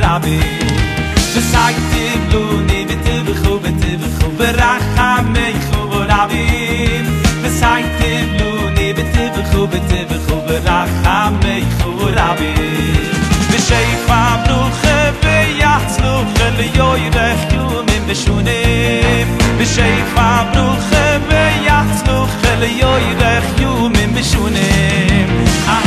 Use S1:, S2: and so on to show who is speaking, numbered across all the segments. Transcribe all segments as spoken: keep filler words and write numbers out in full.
S1: rabim וסייתבלוני ותבחו ותבחו ברחמייכו רבים וסייתבלוני ותבחו ותבחו ברחמייכו רבים ושפע ברוכה ויצלוחה ליוירך יומים ושונים ושפע ברוכה ויצלוחה ליוירך יומים ושונים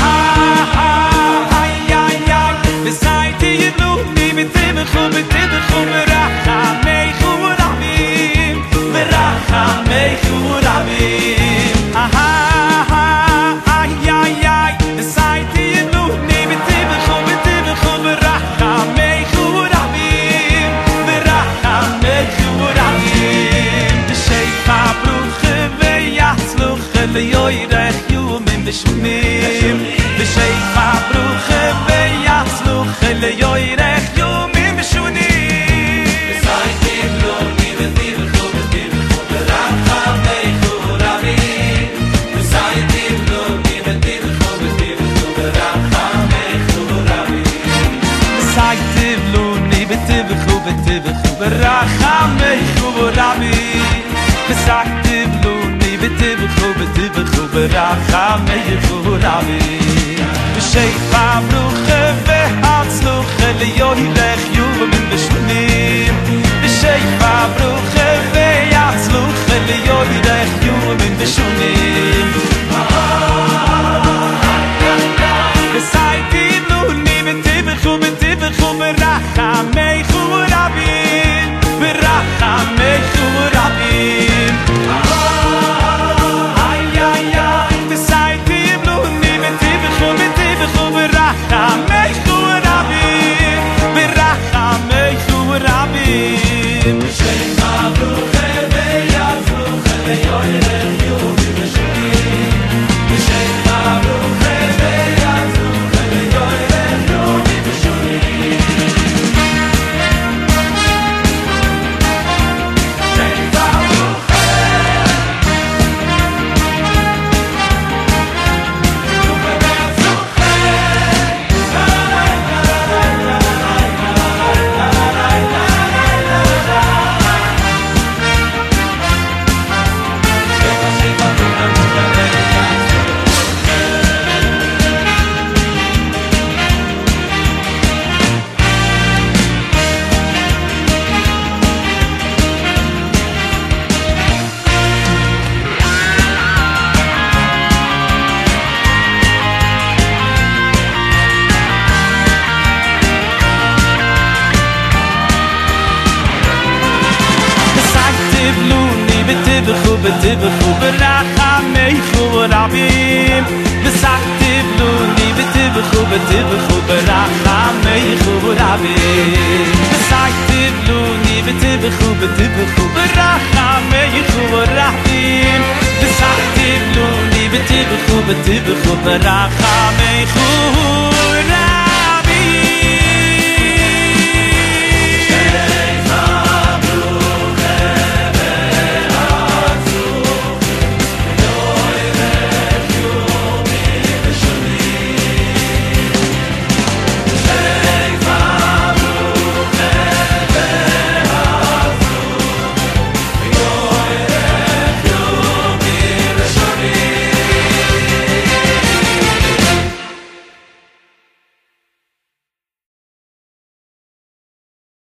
S1: וסייתבלוני ותבחו ותבחו ברחמייכו רבים ברחמייכו רבים וסייתבלוני ותבחו ותבחו ברחמייכו רבים ברחמייכו רבים ושפע ברוכה ויצלוחה ליוירך יומים ושונים ושפע ברוכה ויצלוחה ליוירך יומים ושונים וסייתבלוני ותבחו ותבחו ברחמייכו רבים וסייתבלוני ותבחו ותבחו ברחמייכו רבים וסייתבלוני ותבחו ותבחו ברחמייכו רבים וסייתבלוני ותבחו ותבחו ברחמייכו רבים ושפע ברוכה והצלוחה ליוירך יומים ושונים ושפע ברוכה והצלוחה ליוירך יומים ושונים וסייתבלוני ותבחו ותבחו ברחמייכו רבים ברחמייכו רבים וסייתבלוני ותבחו ותבחו ברחמייכו רבים ברחמייכו רבים ושפע ברוכה ויצלוחה ליוירך יומים ושונים ושפע ברוכה ויצלוחה ליוירך יומים ושונים ותבחו ותבחו ברחמייכו רבים וסייתבלוני ותבחו ותבחו ברחמייכו רבים וסייתבלוני ותבחו ותבחו ברחמייכו רבים וסייתבלוני ותבחו ותבחו ברחמייכו רבים